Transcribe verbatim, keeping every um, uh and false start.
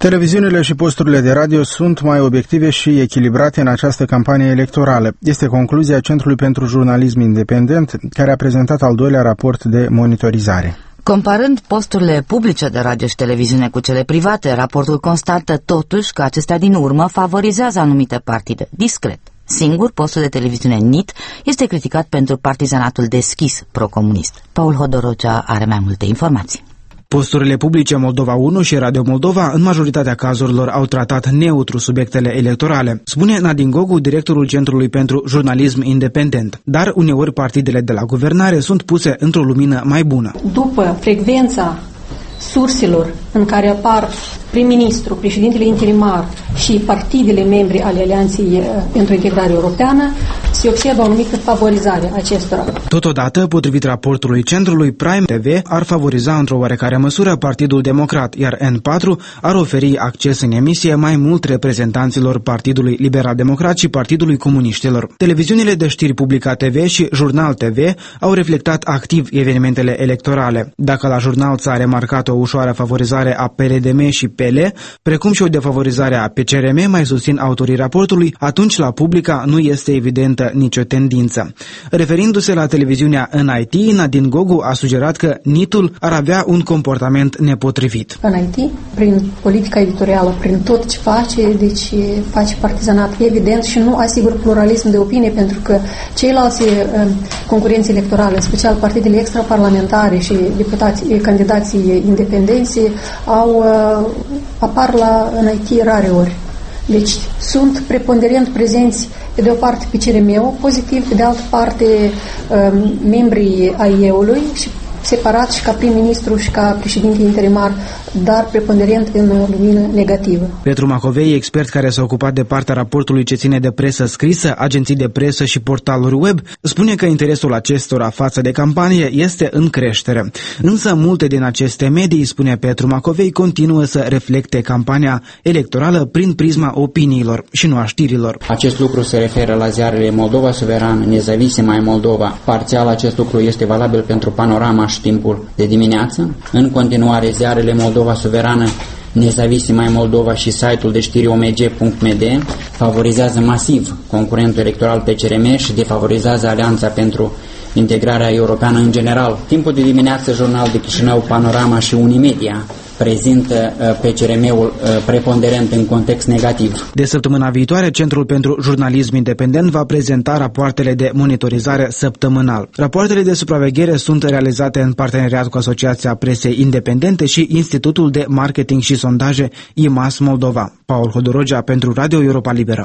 Televiziunile și posturile de radio sunt mai obiective și echilibrate în această campanie electorală. Este concluzia Centrului pentru Jurnalism Independent, care a prezentat al doilea raport de monitorizare. Comparând posturile publice de radio și televiziune cu cele private, raportul constată totuși că acestea din urmă favorizează anumite partide, discret. Singur, postul de televiziune N I T este criticat pentru partizanatul deschis pro-comunist. Paul Hodorogea are mai multe informații. Posturile publice Moldova unu și Radio Moldova în majoritatea cazurilor au tratat neutru subiectele electorale, spune Nadine Gogu, directorul Centrului pentru Jurnalism Independent. Dar uneori partidele de la guvernare sunt puse într-o lumină mai bună. După frecvența surselor în care apar prim-ministru, președintele interimar și partidele membri ale Alianței pentru Integrare Europeană, se observă o anumită favorizare acestora. Totodată, potrivit raportului Centrului, Prime T V ar favoriza într-o oarecare măsură Partidul Democrat, iar N patru ar oferi acces în emisie mai mult reprezentanților Partidului Liberal Democrat și Partidului Comuniștilor. Televiziunile de știri Publica T V și Jurnal T V au reflectat activ evenimentele electorale. Dacă la Jurnal s-a remarcat o ușoară favorizare a P R D M și P L, precum și o defavorizare a P C R M, mai susțin autorii raportului, atunci la Publica nu este evidentă nicio tendință. Referindu-se la televiziunea N I T, Nadine Gogu a sugerat că N I T-ul ar avea un comportament nepotrivit. N I T, prin politica editorială, prin tot ce face, deci face partizanat evident și nu asigură pluralism de opinie, pentru că ceilalți concurenți electorale, în special partidele extraparlamentare și deputații, candidații independenți, au, apar la N I T rare ori. Deci sunt preponderent prezenți pe de o parte P C R M-ul pozitiv, pe de altă parte membrii A I E-ului și separat și ca prim-ministru și ca președinte interimar, dar preponderent în lumină negativă. Petru Macovei, expert care s-a ocupat de partea raportului ce ține de presă scrisă, agenții de presă și portaluri web, spune că interesul acestora față de campanie este în creștere. Însă multe din aceste medii, spune Petru Macovei, continuă să reflecte campania electorală prin prisma opiniilor și nu a știrilor. Acest lucru se referă la ziarele Moldova Suveran, Nezavisima Moldova. Parțial acest lucru este valabil pentru Panorama și Timpul de dimineață. În continuare, ziarele Moldova Suverană, Nezavisima Moldova și site-ul de știri O M G punct M D favorizează masiv concurentul electoral P C R M și defavorizează Alianța pentru Integrarea Europeană în general. Timpul de dimineață, Jurnal de Chișinău, Panorama și Unimedia prezintă P C R M-ul preponderent în context negativ. De săptămâna viitoare, Centrul pentru Jurnalism Independent va prezenta rapoartele de monitorizare săptămânal. Rapoartele de supraveghere sunt realizate în parteneriat cu Asociația Presei Independente și Institutul de Marketing și Sondaje I M A S Moldova. Paul Hodorogea pentru Radio Europa Liberă.